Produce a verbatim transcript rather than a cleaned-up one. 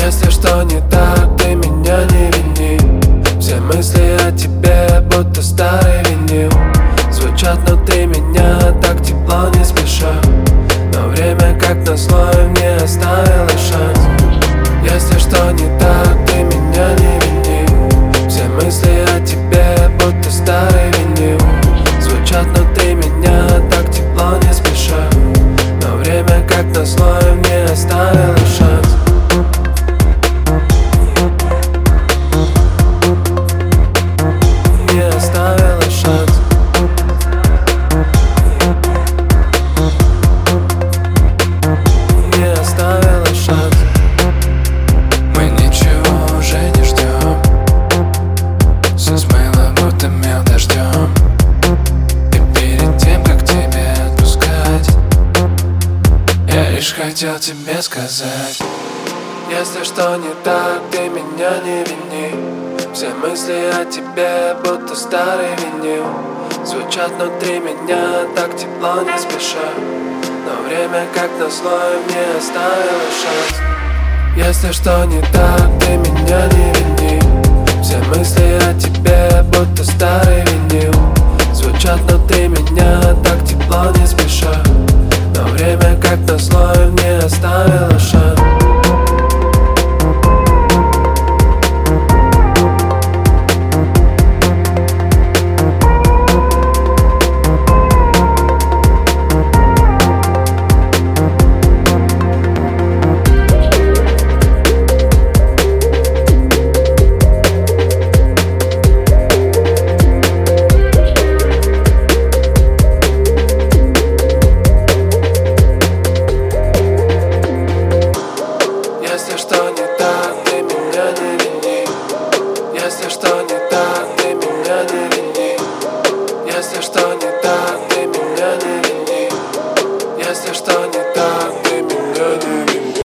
Если что не так, ты меня не вини. Все мысли о тебе, будто старый винил, звучат внутри меня так тепло, не спеша. Но время, как назло, мне оставило шанс. Если что не так, ты меня не вини. Все мысли о тебе, будто старый винил, звучат внутри меня так тепло, не спеша. Но время, как назло, мне оставило шанс. Не оставило шанс. Не оставило шанс. Мы ничего уже не ждем, все смыло будто мел дождем. И перед тем, как тебя отпускать, я лишь хотел тебе сказать: если что не так, ты меня не вини. Все мысли о тебе, будто старый винил, звучат внутри меня так тепло, не спеша. Но время, как назло, мне оставило шанс. Если что не так, ты меня не вини. Все мысли о тебе, будто старый винил, звучат внутри меня так тепло, не спеша. Но время, как назло, мне оставило шанс.